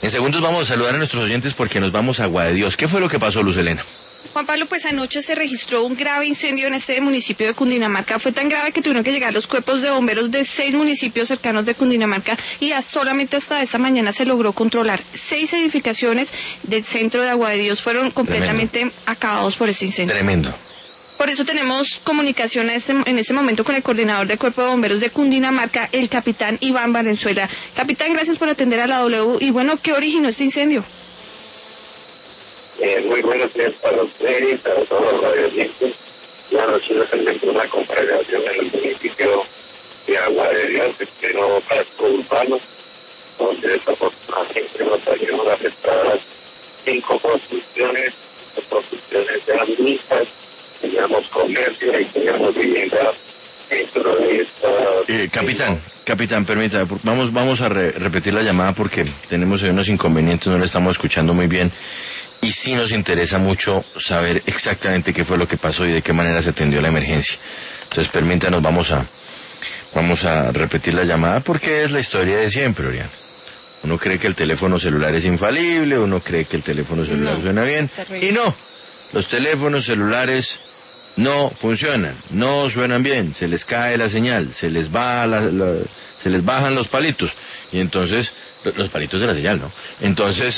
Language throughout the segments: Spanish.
En segundos vamos a saludar a nuestros oyentes porque nos vamos a Agua de Dios. ¿Qué fue lo que pasó, Luz Elena? Juan Pablo, pues anoche se registró un grave incendio en este municipio de Cundinamarca. Fue tan grave que tuvieron que llegar los cuerpos de bomberos de 6 municipios cercanos de Cundinamarca y solamente hasta esta mañana se logró controlar. 6 edificaciones del centro de Agua de Dios fueron completamente acabados por este incendio. Tremendo. Por eso tenemos comunicación en este momento con el coordinador del Cuerpo de Bomberos de Cundinamarca, el capitán Iván Valenzuela. Capitán, gracias por atender a la W. Y bueno, ¿qué originó este incendio? Muy buenos días para ustedes y para todos los radiodientes. La noche se presentó una congregación en el municipio de Agua de Dios, de pleno casco urbano, donde desafortunadamente nos salieron afectadas 5 construcciones. Las construcciones eran mixtas, teníamos comercio y teníamos vivienda dentro de esta... Capitán, permítame, vamos a repetir la llamada porque tenemos unos inconvenientes, no la estamos escuchando muy bien. Y sí nos interesa mucho saber exactamente qué fue lo que pasó y de qué manera se atendió la emergencia. Entonces, permítanos, vamos a repetir la llamada porque es la historia de siempre, Oriana. Uno cree que el teléfono celular es infalible, uno cree que el teléfono celular suena bien, y no, los teléfonos celulares no funcionan, no suenan bien, se les cae la señal, se les bajan los palitos, y entonces, los palitos de la señal, ¿no? Entonces,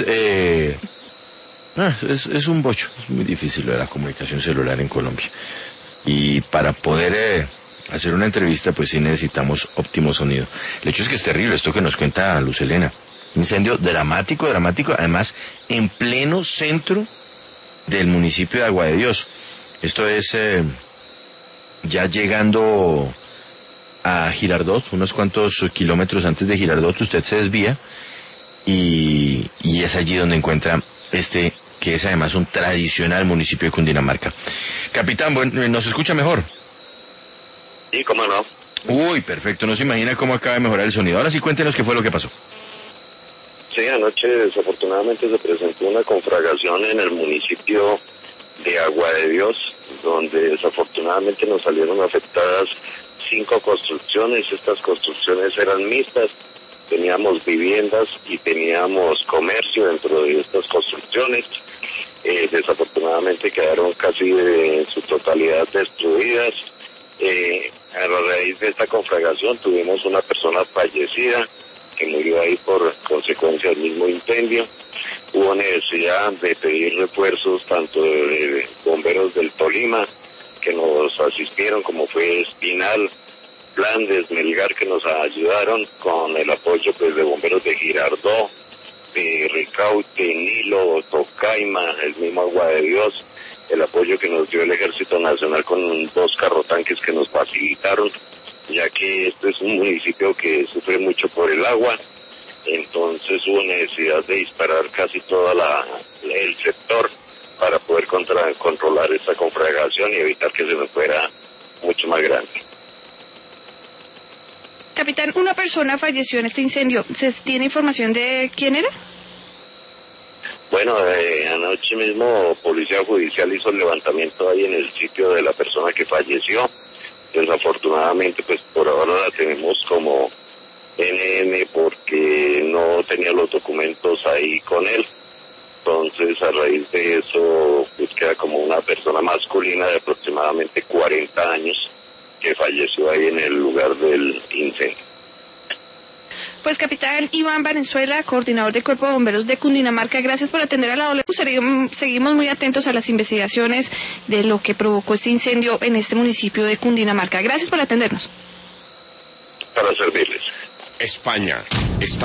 es un bocho, es muy difícil lo de la comunicación celular en Colombia. Y para poder hacer una entrevista, pues sí necesitamos óptimo sonido. El hecho es que es terrible esto que nos cuenta Luz Elena. Incendio dramático, además en pleno centro del municipio de Agua de Dios. Esto es ya llegando a Girardot, unos cuantos kilómetros antes de Girardot, usted se desvía y es allí donde encuentra que es además un tradicional municipio de Cundinamarca. Capitán, ¿nos escucha mejor? Sí, cómo no. Uy, perfecto, no se imagina cómo acaba de mejorar el sonido. Ahora sí, cuéntenos qué fue lo que pasó. Sí, anoche desafortunadamente se presentó una conflagración en el municipio de Agua de Dios, donde desafortunadamente nos salieron afectadas 5 construcciones. Estas construcciones eran mixtas. Teníamos viviendas y teníamos comercio dentro de estas construcciones. Desafortunadamente quedaron casi en su totalidad destruidas. A raíz de esta conflagración tuvimos una persona fallecida que murió ahí por consecuencia del mismo incendio. Hubo necesidad de pedir refuerzos tanto de bomberos del Tolima, que nos asistieron, como fue Espinal, Flandes, Melgar, que nos ayudaron con el apoyo pues de bomberos de Girardot, de Ricaute, Nilo, Tocaima, el mismo Agua de Dios, el apoyo que nos dio el Ejército Nacional con 2 carrotanques que nos facilitaron, ya que este es un municipio que sufre mucho por el agua. Entonces hubo necesidad de disparar casi todo el sector para poder controlar esta conflagración y evitar que se nos fuera mucho más grande. Capitán, una persona falleció en este incendio. ¿Se tiene información de quién era? Bueno, anoche mismo Policía Judicial hizo el levantamiento ahí en el sitio de la persona que falleció. Desafortunadamente, pues por ahora la tenemos como NN porque no tenía los documentos ahí con él. Entonces, a raíz de eso, pues queda como una persona masculina de aproximadamente 40 años que falleció ahí en el lugar del incendio. Pues capitán Iván Valenzuela, coordinador del Cuerpo de Bomberos de Cundinamarca, gracias por atender a la W. Seguimos muy atentos a las investigaciones de lo que provocó este incendio en este municipio de Cundinamarca. Gracias por atendernos. Para servirles. España está